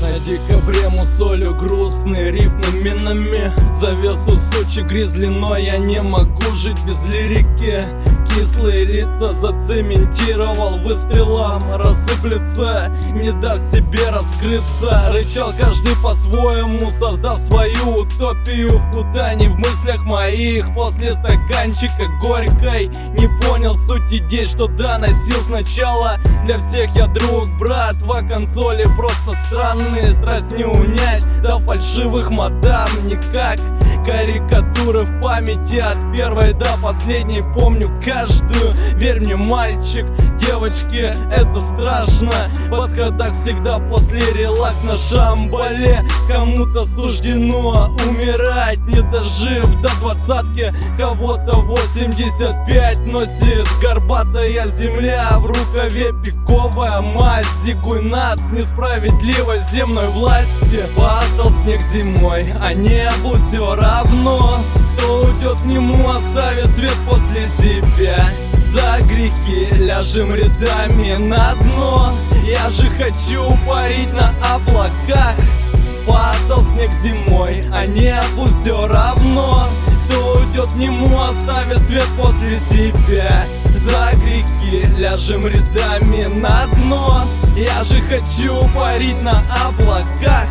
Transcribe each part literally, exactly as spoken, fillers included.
На декабре мусолю грустные рифмы минами. Завесу Сочи гризли, но я не могу жить без лирики. Кислые лица зацементировал выстрелом. Рассыплется, не дав себе раскрыться. Рычал каждый по-своему, создав свою утопию. Утони в мыслях моих после стаканчика горькой. Не понял суть идей, что доносил сначала. Для всех я друг, брат, во консоли просто странные. Страсть не унять, до фальшивых мадам никак. Карикатуры в памяти от первой до последней помню каждую. Верь мне, мальчик, девочки, это страшно. В подходах всегда после релакс на шамбале. Кому-то суждено умирать, не дожив до двадцатки. Кого-то восемьдесят пять носит горбатая земля. В рукаве пиковая мазь, зигуй нац несправедливой земной власти. Падал снег зимой, а небу все равно. Кто уйдет к нему, оставив свет после себя. За грехи ляжем рядами на дно. Я же хочу парить на облаках. Падал снег зимой, а небу все равно. Кто уйдет к нему, оставив свет после себя. За грехи ляжем рядами на дно. Я же хочу парить на облаках.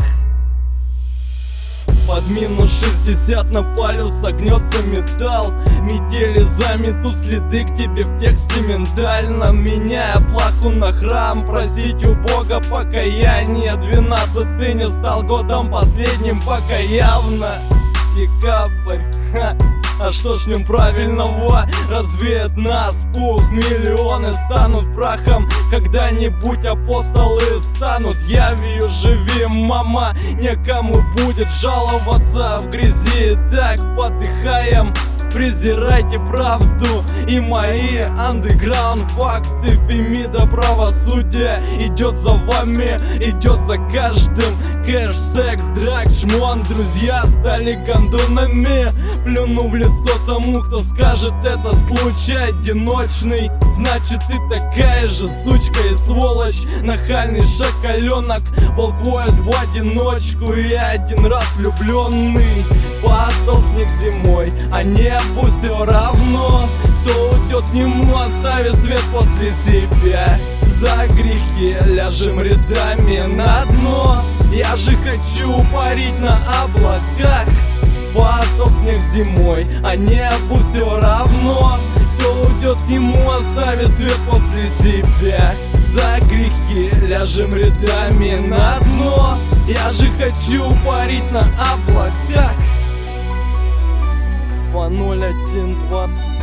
Под минус шестьдесят на палю согнется металл. Метели заметут следы к тебе в тексте ментально. Меняя плаху на храм, просить у Бога покаяния. Двенадцатый не стал годом последним, пока явно декабрь, ха. А что ж в нем правильного? Развеет нас пух. Миллионы станут прахом. Когда-нибудь апостолы станут явью. Живи, мама, некому будет жаловаться. В грязи так подыхаем. Презирайте правду и мои андеграунд факты. Фемида правосудия идет за вами, идет за каждым. Кэш, секс, драк, шмон. Друзья стали гондонами. Плюну в лицо тому, кто скажет, это случай одиночный. Значит, ты такая же сучка и сволочь. Нахальный шакаленок, волк воет в одиночку. И один раз влюбленный. Падал снег зимой, а небу все равно. Кто уйдет к нему, оставив свет после себя. За грехи ляжем рядами на дно. Я же хочу парить на облаках. Падал снег зимой, а небу все равно. Кто уйдет к нему, оставив свет после себя. За грехи ляжем рядами на дно. Я же хочу парить на облаках. Два ноль один два